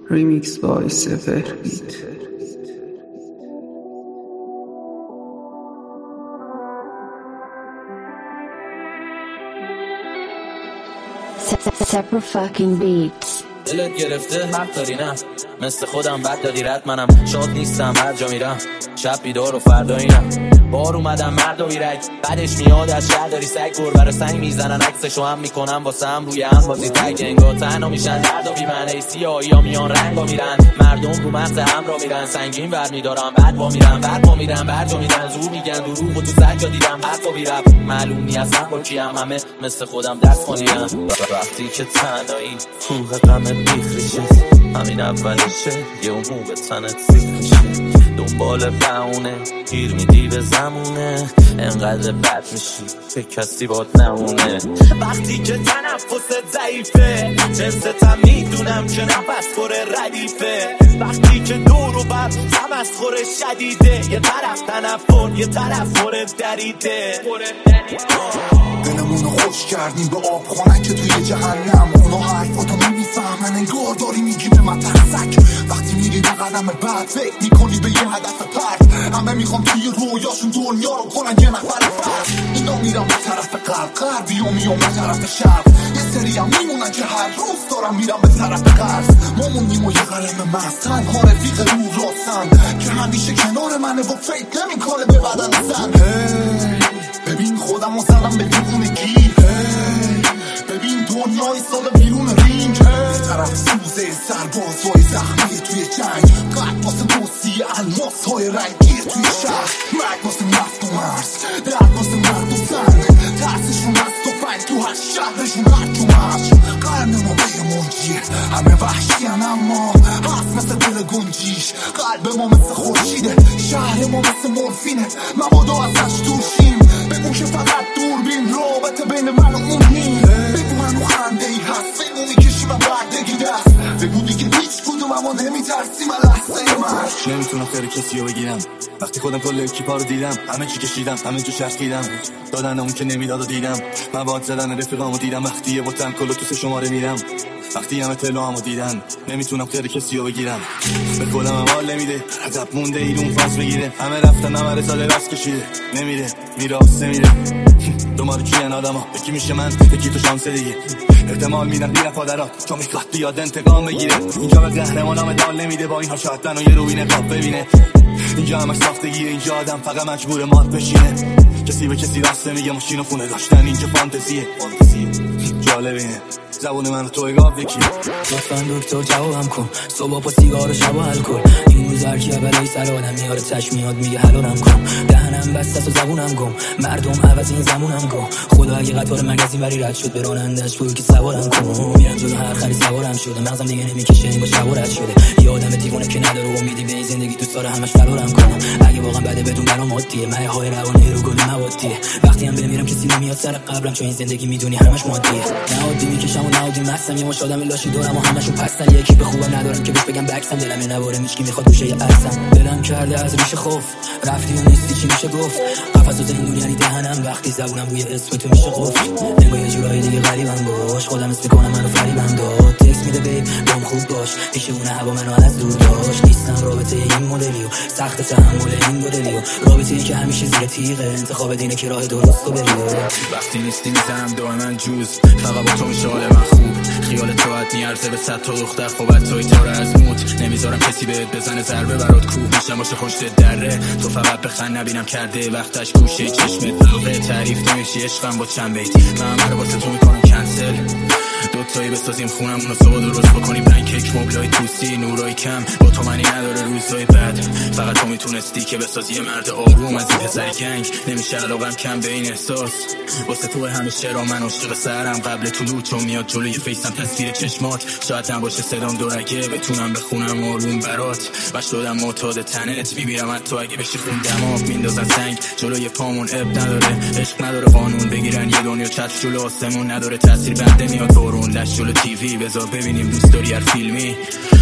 Remix by Sefer Beat. Sefer fucking beats. دلت گرفته حق داری نه مثل خودم بد داری رد منم شاد نیستم هر جا میرم شب بیدار و فردا اینم بار اومدم مرد و بیرک بعدش میاد از شهر داری سگ گربه رو سنگ میزنن عکسشو هم میکنم واسه هم روی هم بازی تک انگار تنها میشن درد و بیمنه سیاهی ها میان رنگ ها میرن مردم رو مغز هم را میرن سنگین ور میدارم بعد با میرن بعد با میرن برجا میدن زور میگن دروغ و تو سجا دیدم حرف و بیرب معلوم نی اصلا با کیم همه مثل خودم دست خونیم وقتی که تنهایی کوه غم بیخریشه همین اولیشه یه اون موقع تنت سیخ میشه دنبال بهونه گیر میدی به زمونه انقدر بد میشی که کسی باد نمونه وقتی که تنفست ضعیفه جنستم میدونم که نفس خوره ردیفه وقتی که دور و بر تمسخر شدیده یه طرف تنفر یه طرف خوره دریده دلمونو خوش کردیم به آب خانک که توی جهنم اونا حرفاتو نمیفهمن انگار داری میگی به من ترسک وقتی میری به قدم بعد فکر میکنی به یه هدف پرد همه میخوام توی رویاشون دنیا رو کنن یه نفر فرد اینا میرم به طرف غربی و میام به طرف شرق یه سری هم میمونن که هر روز دارم میرم به طرف قرض ما موندیم و یه قلم مست تنها رفیق رو راستن که همیشه کنار منه و فکر نمیکنه به بدن زن ببین خودم و زنم به دیوونگی ببین دنیا ایستاده بیرون رینگ یه طرف سوزه سربازهای زخمی توی جنگ قلب واسه موسی الماس های رنگی توی شهر مرگ واسه نفت و مرز درد واسه مرد و زن ترسشون از توفنگ تو هر شهرشون هر تو مرش قرن ما به منجیه همه وحشی اما هست مثل دل گنجیش قلب ما مثل خورشیده شهر ما مثل مورفینه مبادا ازش دوشیم بگو که فقط دوربین رابطه بین من و اون نیم بگو منو خنده ای هست بگو میکشی من بردگی دست بگو دیگه هیچ کدوم اما نمیترسی من لحظه من نمیتونم خیلی کسی رو بگیرم وقتی خودم کل اکیپا رو دیدم همه چی کشیدم همه جو چرخیدم دادن اون که نمیداد و دیدم مواد زدن رفیقامو دیدم وقتی یه بوتن کلو تو 3 شماره میرم وقتی همه تلوامو دیدن نمیتونم خیلی کسی رو بگیرم به خودم هم حال نمیده عذب مونده ایرون فاز بگیره همه رفتن همه رساله راست کشیده نمیره میره آسه میره دومارو کیان آدم ها یکی میشه من یکی تو شانسه دیگه احتمال میدم بیره پادرات چون میخواد بیاد انتقام بگیره اینجا به قهرمانام دال نمیده با اینها شاید منو یه روی نقاب ببینه اینجا همش ساختگیه اینجا آدم فقط مجبور مات بشینه کسی به کسی راسته میگه ماشین و خونه داشتن اینجا فانتزیه جالبینه زبون من تو اگاه بکی لطفاً دکتر جوابم کن صبح با سیگار و شب و الکل این روز هر کیه برای سر آدم میاره چشم میاد میگه حلالم کن دهنم بسته است و زبونم گم مردم عوض این زمونم گم خدا اگه قطار مگزین بری رد شد به رانندش بگو که سوارم کن میرم جلو هر خری سوارم شده مغزم دیگه نمیکشه این با شب رد شده یه آدم دیوونه که نداره امیدی به این زندگی دوست داره همش فرارم کنم اگه واقعا بده بدون برام عادیه مایه های روانی رو گل موادیه وقتی هم بمیرم کسی نمیاد سر قبرم چون این زندگی میدونی همش مادیه نه عادی میکشم و نهادی مستم یه مش آدم لاشی دورم و همشون پستن یکی به خوبم ندارم که بهش بگم بکسم دلم نواره میچکی میخواد گوشه اصلا دلم کرده از ریشه خوف رفتی و نیستی چی میشه گفت قفس و زندون یعنی دهنم وقتی زبونم روی اسم تو میشه قفل نگاه یه جورایی دیگه غریبم باش خودم اسم میکنم منو فریبم داد تکس میده بیب دم خوب باش پیش اون هوا منو از دور داشت نیستم رابطه این مدلی و سخت تحمل این مدلی و رابطه‌ای که همیشه زیر تیغه انتخاب دینه که راه درست رو بری وقتی نیستی میزنم دائما جوز فقط با تو میشه حال من خوب خیال توات میارزه به 100 تا دختر خوبت توی تاره از موت نمیذارم کسی بهت بزنه ضربه برات کوه میشم باشه خوشت دره تو فقط بخند نبینم کرده وقتش گوشه چشمت فوقه تعریف نمیشی عشقم با چند بیت من همه رو واسه تو میکنم کنسل دوتایی بسازیم خونم اونو صبح درست بکنیم پنکیک مبلای توسی نورای کم با تو منی نداره روزای بد فقط تو میتونستی که بسازی مرد آروم از این پسری گنگ نمیشه علاقم کم به این احساس واسه تو همیشه را من عاشق سرم قبل طلوع چون میاد جلوی فیسم تصویر چشمات شاید نباشه صدام دورگه بتونم بخونم آروم برات و شدم معتاد تنت میبیرم حتی اگه بشی خون دماغ میندازن سنگ جلوی پامون اب نداره عشق نداره قانون بگیرن یه دنیا چتر جلو آسمون نداره تاثیر بنده میاد بارون لش جلو تیوی بذار ببینیم دوست داری هر فیلمی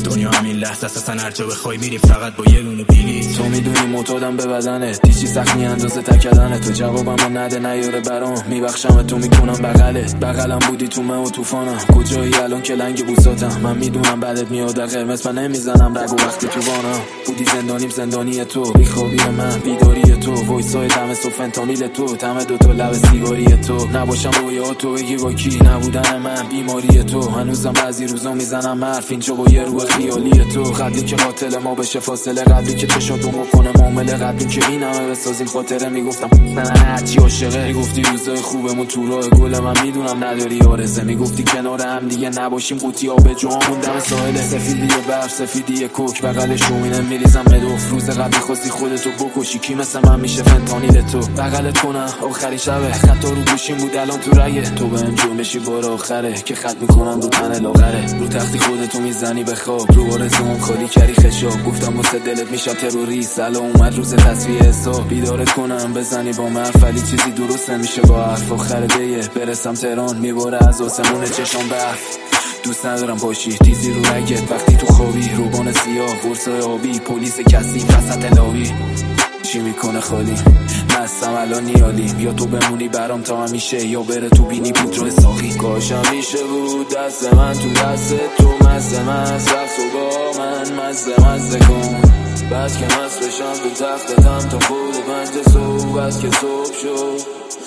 دنیا همین لحظه اصلا هر جا بخوای میریم فقط با یه لونه بلیط. تو میدونی معتادم به بدنت، دیچی سخت میاندازه تکدنت. تو جوابمو نده نیاره برام، میبخشم تو میکنم بغلت. بغلم بودی تو من و طوفانم، کجایی الان که لنگ بوساتم. من میدونم بعدت میاد قرمز، من نمیزنم رگو وقتی تو وانم. بودی زندانیم زندانی تو، بیخوابی من بیداری تو، وایسای دم صبح فنتانیل تو، تم دوتا لب سیگاری تو. نباشم رویا تو بگی با کی، نبودن من بیماری تو. هنوزم بعضی روزا میزنم حرف اینجا با یه روح خیالی تو. قبلی که قاتل ما بشه فاصله، قبلی که چشاتون بکنه معامله، قبلی که این همه بسازیم خاطره. میگفتم من هرچی عاشقه، میگفتی روزای خوبمون تو راه گل، من میدونم نداری آرزه. میگفتی کنار هم دیگه نباشیم قوطی آب جامون دم ساحل. سفیدی برف سفیدی کوک بغل شومینه میریزم مدوف. روز قبلی خواستی خودتو بکشی، کی مثل من میشه فنتانیل تو. بغلت کنم آخری شبه، خطا رو گوشیم بود الان تو رگه. تو بهم جون بشی بار آخره که خط میکنم رو تن لاغره. رو تختی خودتو میزنی به خواب، رو آرزوم خالی کردی خشاب. گفتم واسه دلت میشم تروریست، الان اومد روز تصفیه حساب. بیدارت کنم بزنی با من ولی چیزی درست نمیشه با حرف. آخر دیه برسم تهران میباره از آسمون چشام برف. دوست ندارم باشی تیزی رو رگت وقتی تو خوابی. روبان سیاه قرصای آبی، پلیس کسی وسط لاوی. چی میکنه خالی مستم الان نیالیم، یا تو بمونی برام تا همیشه یا بره تو بینی پودر ساقی. کاش همیشه بود دست من تو دست تو، مزه مزه رفت و با من مزه کن. بعد که مست بشم تو تختتم تا خود 5 صبح. بعد که صبح شد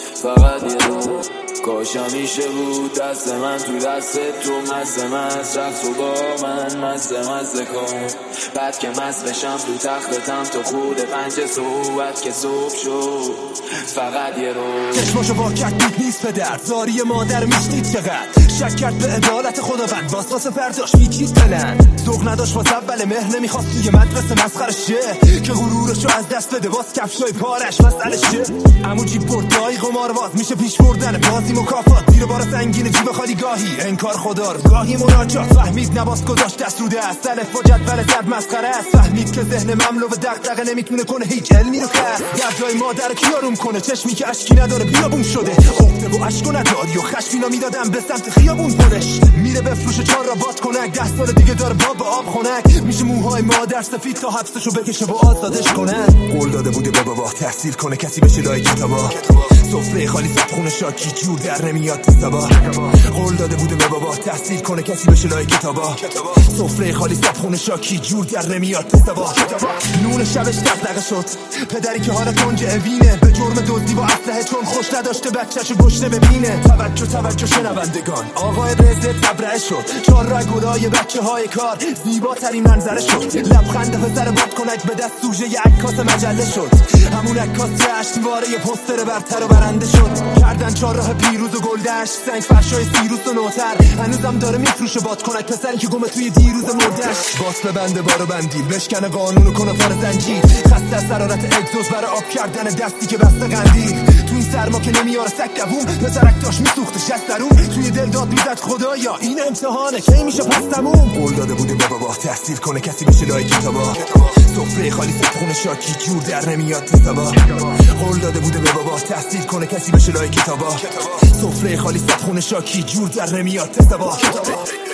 فقط یه رو. کاش همیشه بود دست من تو دست تو، مزه مزه رفت و با من مزه کن. بعد که مست بشم تو تختتم تا خود 5 صبح. بعد که صبح شد فقط یه رو. چشماشو وا کرد دید نیست پدر، زاری مادر میشنید چقدر. شک کرد به عدالت خداوند، واسه فرداش میچید پلن. ذوق نداشت واسه اول مهر، نمیخواست توی مدرسه مسخرش شه که غرورشو از دست بده. باز کفشای پارش مسئلش شه. عمو جیب بردای قمارباز میشه پیش بردن بازی مکافات. زیر بار سنگین جیب خالی گاهی انکار خدا رو، گاهی مناجات. فهمید نباس گذاشت دست رو دست، الف و جدول زد مسخره است. فهمید که ذهن مملو به دغدغه نمیتونه کنه هیچ علمی رو کسب. دردای مادر کیاروم کنه، چشمی که اشکی نداره بیابون شده. عقده و اشک و نداری و خشمینا میدادم به سمت خیابون پلش. میره بفروشه 4 را باد کنک، 10 سال دیگه داره باب آب خنک. میشه موهای مادر سفید تا حبسشو بکشه و آزادش کنن. قول داده بوده به بابا تحصیل کنه کسی بشه لای کتابا. سفره خالی صبحونه شاکی جور در نمیاد تو سبا. قول داده بوده به بابا تحصیل کنه کسی بشه لای کتابا. سفره خالی صبحونه شاکی جور در نمیاد تو سبا. نون شبش دغدغه شد، پدری که حال کنج اوینه. به جرم دزدی با اسلحه چون خوش نداشته بچه‌شو گشته ببینه. توجه شنوندگان، آقای رزق تبرئه شد. 4 راه گلای بچه‌های کار، زیباترین منظره شد. لبخند پسر باد کنک به دست سوژه عکاس مجله شد. همون عکاس جشنواره پوستر برتر و برنده شد. کردن 4 راه پیروز و گلدشت، سنگ فرشای سیروس و نوتر. هنوزم داره میفروشه باد کنک، پسری که گمه توی دیروز مردش. باس ببنده بارو بندی، بشکنه قانونو کنه پر زنجیر. خسته از حرارت اگزوز برای آب کردن دستی که بسته قندیل. تو این سرما که نمیاره سگ دووم، پسرک داشت میسوختش از درون. توی دل داد میزد خدایا این امتحانه کی میشه پس تموم. قول داده بوده به بابا تحصیل کنه کسی بشه لای کتابا. سفره خالی صبحونه شاکی جور در نمیاد تو سبا. قول داده بوده به بابا تحصیل کنه کسی بشه لای کتابا. سفره خالی صبحونه شاکی جور در نمیاد تو سبا.